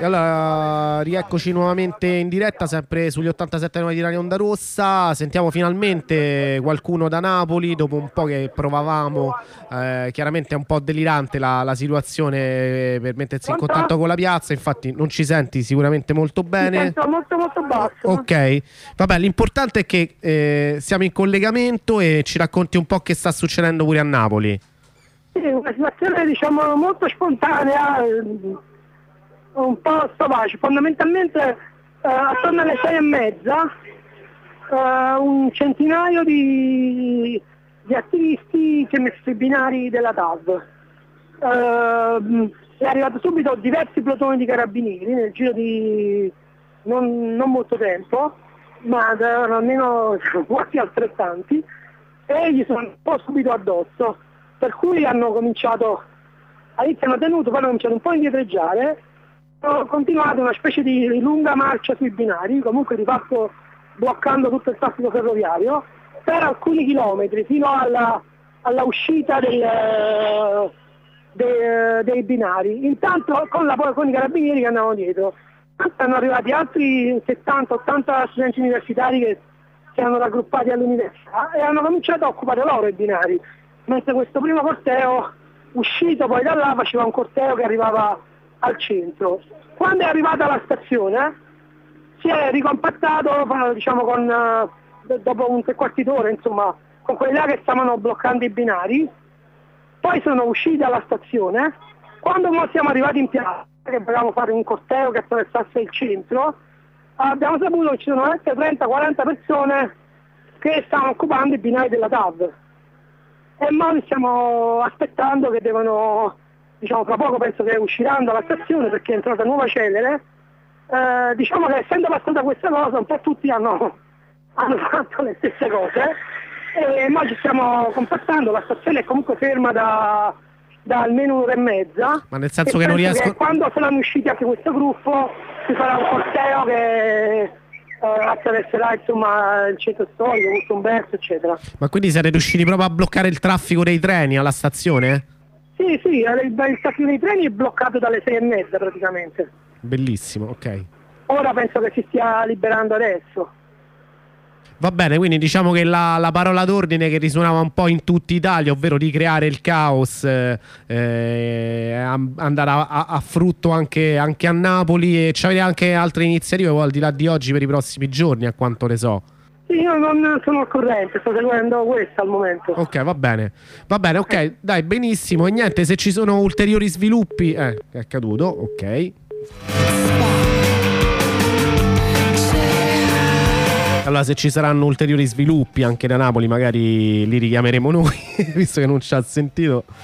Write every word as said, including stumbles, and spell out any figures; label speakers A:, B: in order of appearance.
A: E allora rieccoci nuovamente in diretta, sempre sugli ottantasette di Radio Onda Rossa. Sentiamo finalmente qualcuno da Napoli dopo un po' che provavamo. Eh, chiaramente è un po' delirante la, la situazione per mettersi in contatto con la piazza. Infatti non ci senti sicuramente molto bene.
B: Mi sento molto molto basso.
A: Ok, vabbè, l'importante è che eh, siamo in collegamento e ci racconti un po' che sta succedendo pure a Napoli.
B: Sì, una situazione diciamo molto spontanea, un po' stavace. Fondamentalmente eh, attorno alle sei e mezza eh, un centinaio di, di attivisti si è messo sui binari della T A V. Eh, è arrivato subito diversi plotoni di carabinieri nel giro di non, non molto tempo, ma erano almeno quasi altrettanti, e gli sono un po' subito addosso. Per cui hanno cominciato, all'inizio hanno tenuto, poi hanno cominciato un po' a indietreggiare, hanno continuato una specie di lunga marcia sui binari, comunque di fatto bloccando tutto il traffico ferroviario, per alcuni chilometri, fino alla, alla uscita del, dei, dei binari. Intanto con, la, con i carabinieri che andavano dietro. Sono arrivati altri settanta ottanta studenti universitari che si erano raggruppati all'università e hanno cominciato a occupare loro i binari. Mentre questo primo corteo, uscito poi da là, faceva un corteo che arrivava al centro. Quando è arrivata alla stazione si è ricompattato, diciamo, con, dopo un tre quarti d'ora, insomma, con quelli là che stavano bloccando i binari. Poi sono usciti dalla stazione. Quando siamo arrivati in piazza, che volevamo fare un corteo che attraversasse il centro, abbiamo saputo che ci sono anche trenta quaranta persone che stavano occupando i binari della T A V. E noi stiamo aspettando che devono, diciamo, tra poco penso che usciranno dalla stazione perché è entrata nuova Celere. Eh, diciamo che essendo passata questa cosa un po' tutti hanno, hanno fatto le stesse cose e noi ci stiamo compattando. La stazione è comunque ferma da, da almeno un'ora e mezza.
A: Ma nel senso che non riesco...
B: Che quando saranno usciti anche questo gruppo ci sarà un corteo che... Uh, attraverserà insomma il centro storico, Corso Umberto, eccetera.
A: Ma quindi siete riusciti proprio a bloccare il traffico dei treni alla stazione?
B: Sì, sì, il, il traffico dei treni è bloccato dalle sei e mezza praticamente.
A: Bellissimo, ok.
B: Ora penso che si stia liberando adesso.
A: Va bene, quindi diciamo che la, la parola d'ordine che risuonava un po' in tutta Italia, ovvero di creare il caos, eh, eh, andare a, a, a frutto anche, anche a Napoli. E c'avete anche altre iniziative al di là di oggi per i prossimi giorni, a quanto ne so?
B: Sì, io non sono al corrente, sto seguendo questa al momento.
A: Ok, va bene, va bene, ok, dai, benissimo. E niente, se ci sono ulteriori sviluppi... Eh, è accaduto, ok. Allora, se ci saranno ulteriori sviluppi anche da Napoli, magari li richiameremo noi, visto che non ci ha sentito.